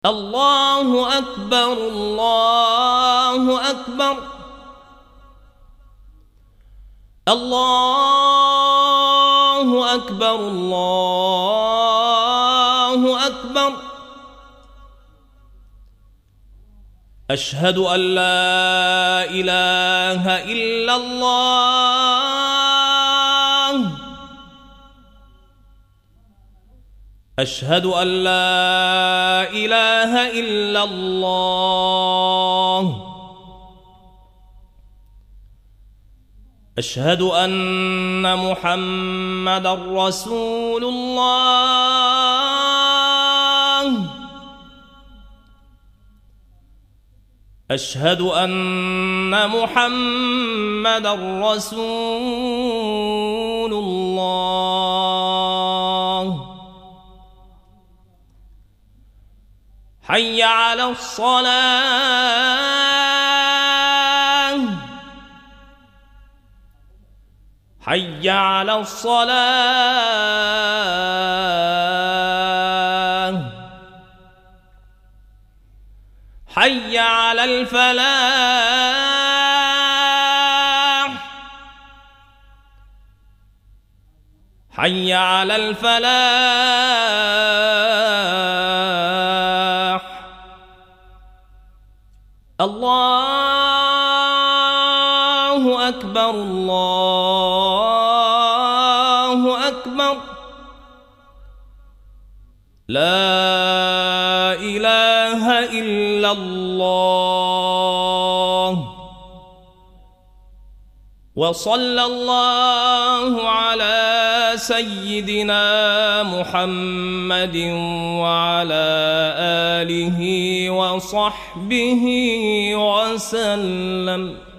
الله أكبر الله أكبر الله أكبر الله أكبر أشهد أن لا إله إلا الله أشهد أن لا إله إلا الله أشهد أن محمدًا رسول الله أشهد أن محمدًا رسول الله حي على الصلاة حي على الصلاة حي على الفلاح حي على الفلاح الله أكبر الله أكبر لا إله إلا الله وصلى الله على سيدنا محمد وعلى آله وصحبه وسلم.